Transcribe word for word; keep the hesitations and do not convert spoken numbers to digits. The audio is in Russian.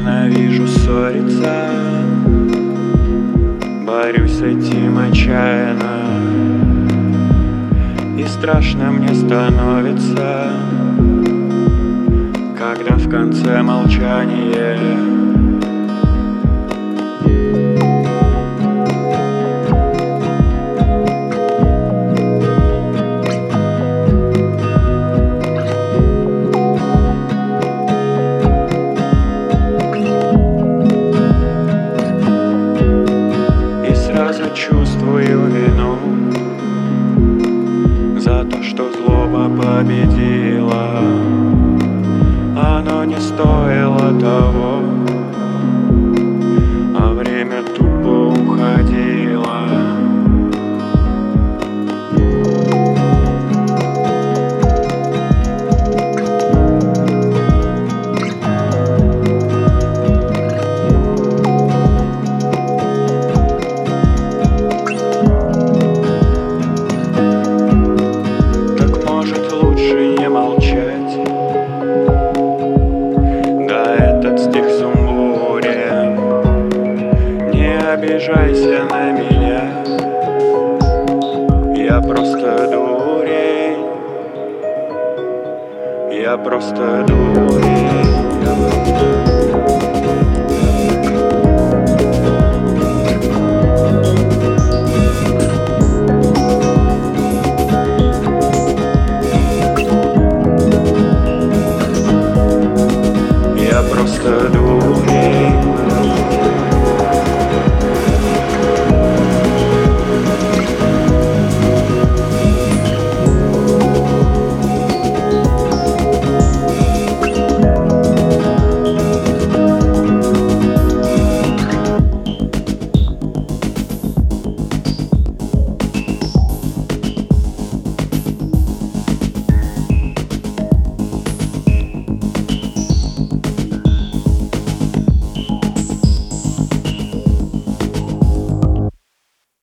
ненавижу ссориться, борюсь с этим отчаянно, и страшно мне становится, когда в конце молчание. Чувствую вину за то, что злоба победила. Оно не стоило того, а время тупо уходило. Не обижайся на меня, я просто дурень, я просто дурень.